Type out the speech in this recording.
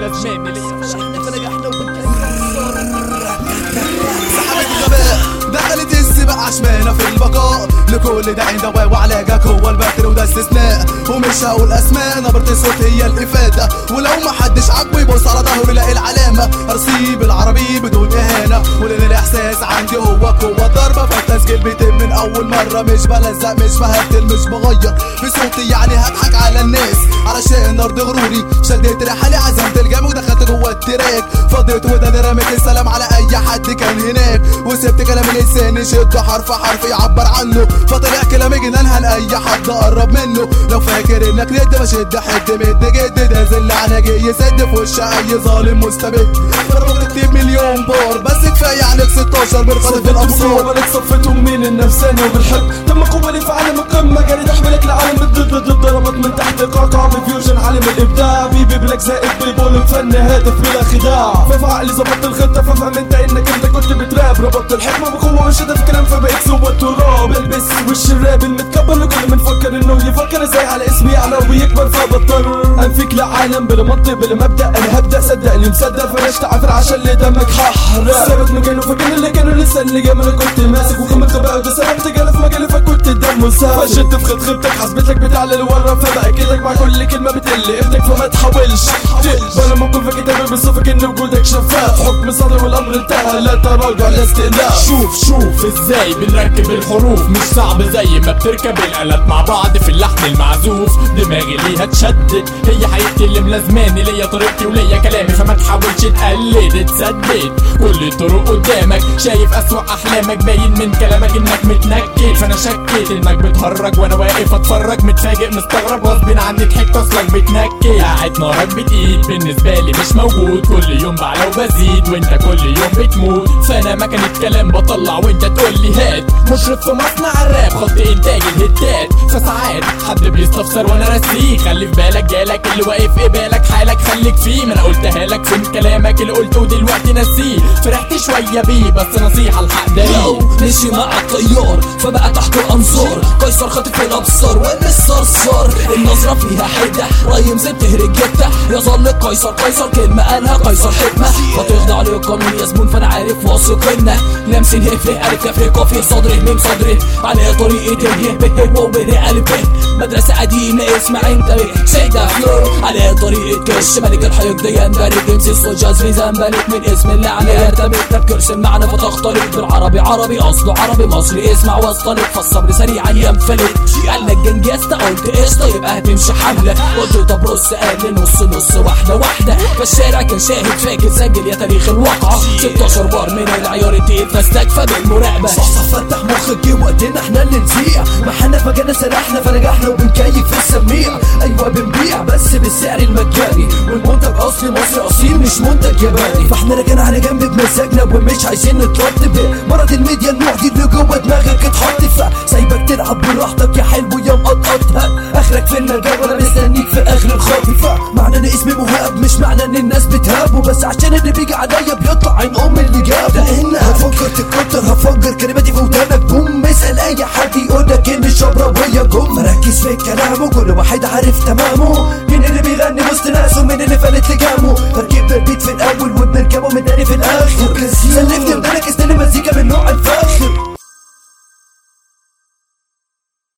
لازماني ليا فنجحنا سحبت الغباء دخلت السباق عشمانة في البقاء لكل داعي دواء وعلاجك هو البتر وده استثناء ومش هقول اسماء نبرة الصوت هي الافادة ولو ما حدش عاجبه يبص على ظهره يلاقي العلامة ارصيب العربي بدون اهانة ولان الاحساس عندي هو قوة ضربة فالتسجيل بيتم من اول مرة مش بلزق مش بهتل مش بغير في صوتي يعني هضحك على الناس علشان ارض غروري شديت رحالي عزمت الجامع ودخلت جوه التراك فضيت وداني رميت السلام على اي حد كان هناك وسبت كلام لساني شد حرف حرف يعبر عنه فطلع كلامي جنان اي حد قرب منه لو فاكر انك ند بشد حد مد جد ده زل انا جاي يسد في وش اي ظالم مستبد ضربت كتير مليون بار بس كفايه عليك 16 بالخطف الابصار ولك صفتهم من النفساني وبالحب تم قوالي في عالم القمه جري تحملك لعالم الضد ضربت من تحت قاقع بفيوجن عالم الابداع بيبي بلاك زائد بيبول بفن هادف بلا خداع ففي عقلي ظبطت الخطه ففهم انت انك انت كنت بتراب ربطت الحكمه بقوه وشدة في كلام فبقيت سوى التراب البس وش الراب المتكبر لكل من فكر انه يفكر ازاي على اسمي على ويكبر فبضطر انفيك لعالم بلا منطق بلا مبدا انا هبدا صدقني مصدق فلاش تعافر عشان اللي دمك ححرق ثابت مكانه فكان اللي كانوا لسه اللي جاي انا كنت ماسك وكملت غباء وده سبب تجارة في مجالي فكنت الدم مسافر فشدت في خطتك حسبتك بتعلى لورا فباكدك مع كل كلمه بتقل ابنك فما تحاولش تقبل موقف في كتابي بصفك ان وجودك شفاف حكم صدر والامر انتهى لا تراجع لا استئناف شوف ازاي بنركب الحروف مش صعب زي ما بتركب الالات مع بعض في اللحن المعزوف دماغي ليها تشدد هي حقيقتي اللي ملازماني ليا طريقتي وليا كلامي فما تحاولش تقلد اتسدد كل الطرق قدامك شايف اسوأ احلامك باين من كلامك انك متنكد فانا شكيت انك بتهرج وانا واقف اتفرج متفاجئ مستغرب غصب عني ضحكت اصلك بتنكد قاعد نارك بتقيد بالنسبه لي مش موجود كل يوم بعلى وبزيد وانت كل يوم بتموت فانا مكنة كلام بطلع وانت تقول لي هات مشرف في مصنع الراب خط انتاج الهتات فساعات حد بيستفسر وانا راسيه خلي في بالك جالك اللي واقف قبالك حالك خليك فيه ما انا قلتها لك فين كلامك اللي قلته دلوقتي نسيه فرحت شويه بيه بس نصيحه الحق ده مشي مع الطيار فبقى تحت الانظار قيصر خاطف الابصار وان الصرصار النظره فيها حده رايم زي بتهرج جته يظل قيصر كلمه قالها قيصر حكمه وتخضع للقانون يا زبون فانا عارف واثق انك لمس الهف الف كف كافي صدري من صدري على طريقه اليه به وبه الف به مدرسه قديمه اسمع انت سيدا فلور على طريقه كش ملك الحيق دي يندرج امسي جاز في زنبلك من اسم اللي عليها تبت كرسي المعنى فتختلط بالعربي عربي اصله عربي مصري اسمع واصطلت فالصبر سريعا ينفلت قال لك جنجستا قلت قشطه يبقى هتمشي حمله قلت طب رص قال لي نص واحده فالشارع كان شاهد فاكر سجل يا تاريخ الواقعه 16 بار من العيار التقيل فاستكفى بالمراقبه صح فتح مخك جه وقتنا احنا اللي نذيع ما احنا في مجالنا سرحنا فنجحنا وبنكيف في السميع ايوه بنبيع بس بالسعر المجاني والمنتج اصلي مصري اصيل مش منتج ياباني فاحنا راجعين على جنب بمزاجنا ومش عايزين نترتب مرض الميديا النوع دي اللي جوه دماغك اتحط سايبك تلعب براحتك يا حلو يا مقطقطها اخرك في المجال وانا مستنيك في اخر الخط معنى ان اسمي مهاب مش معنى ان الناس بتهابه بس عشان اللي بيجي عليا بيطلع عين ام اللي جابه لان هتفكر تتكتر هفجر كلماتي في ودانك بوم اسال اي حد يقولك ان الشبراويه جم مركز في الكلام وكل واحد عارف تمامه مين اللي بيغني وسط ناسه ومين اللي فلت لجامه تركيب البيت في الاول وبنركبه من تاني في الاخر سلفت